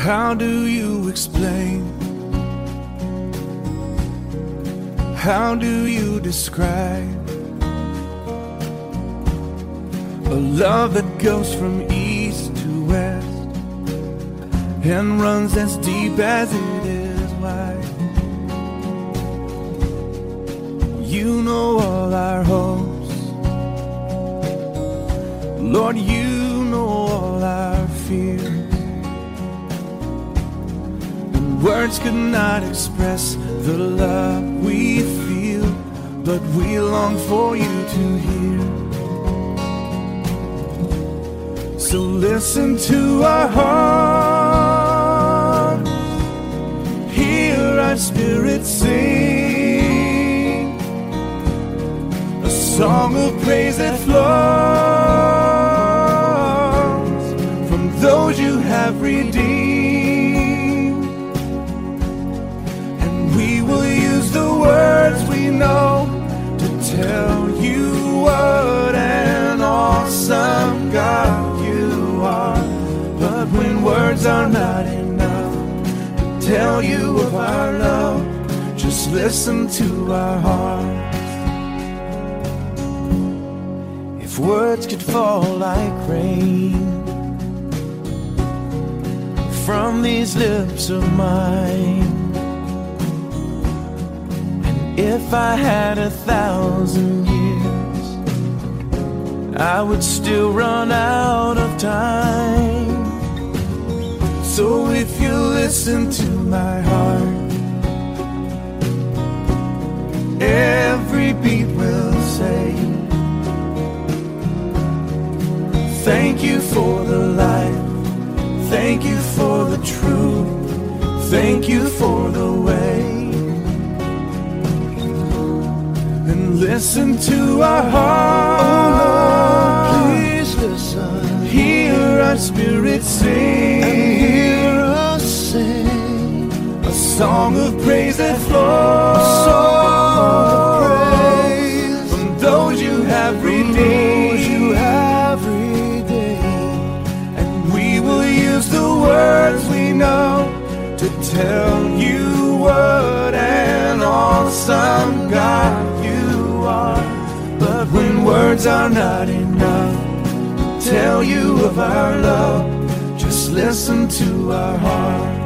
How do you explain? How do you describe a love that goes from east to west and runs as deep as it is wide? You know all our hopes, Lord, you know all our fears. Words could not express the love we feel, but we long for you to hear. So listen to our hearts, hear our spirits sing, a song of praise that flows from those you have redeemed. The words we know to tell you what an awesome God you are. But when words are not enough to tell you of our love, just listen to our hearts. If words could fall like rain from these lips of mine, if I had 1,000 years, I would still run out of time. So if you listen to my heart, every beat will say, thank you for the life, thank you for the truth, thank you for the way. Listen to our heart, oh Lord, please listen. Hear our spirits sing, and hear us sing a song of praise that flows, a song of praise from those you have redeemed. And we will use the words we know to tell you what an awesome God are. But when words are not enough to tell you of our love, just listen to our hearts.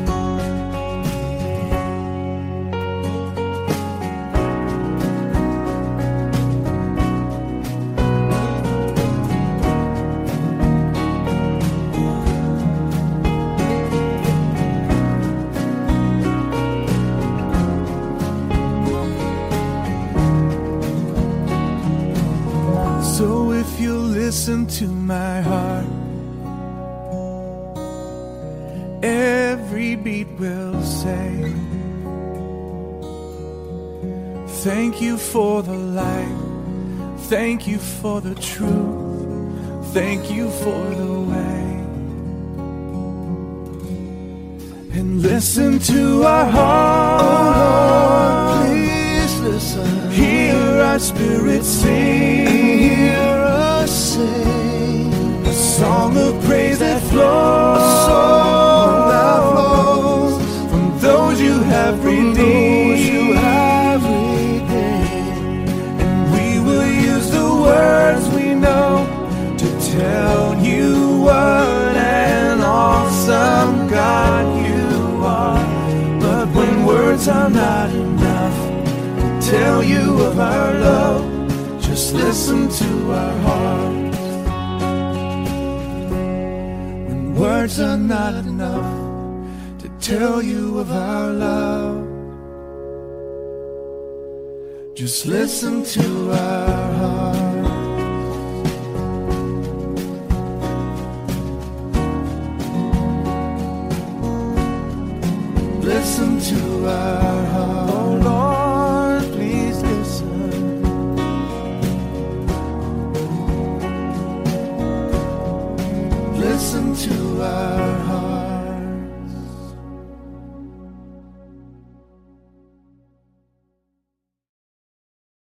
So if you listen to my heart, every beat will say, thank you for the light, thank you for the truth, thank you for the way. And listen to our heart, oh Lord, please listen. Hear our spirits sing, hear us sing a song of praise that flows, a song that flows from those you have redeemed. And we will use the words we know to tell you what an awesome God you are. But when words are not enough to tell you of our love, just listen to our hearts. When words are not enough to tell you of our love, just listen to our hearts. Listen to our hearts. Oh Lord, please listen. Listen to our heart.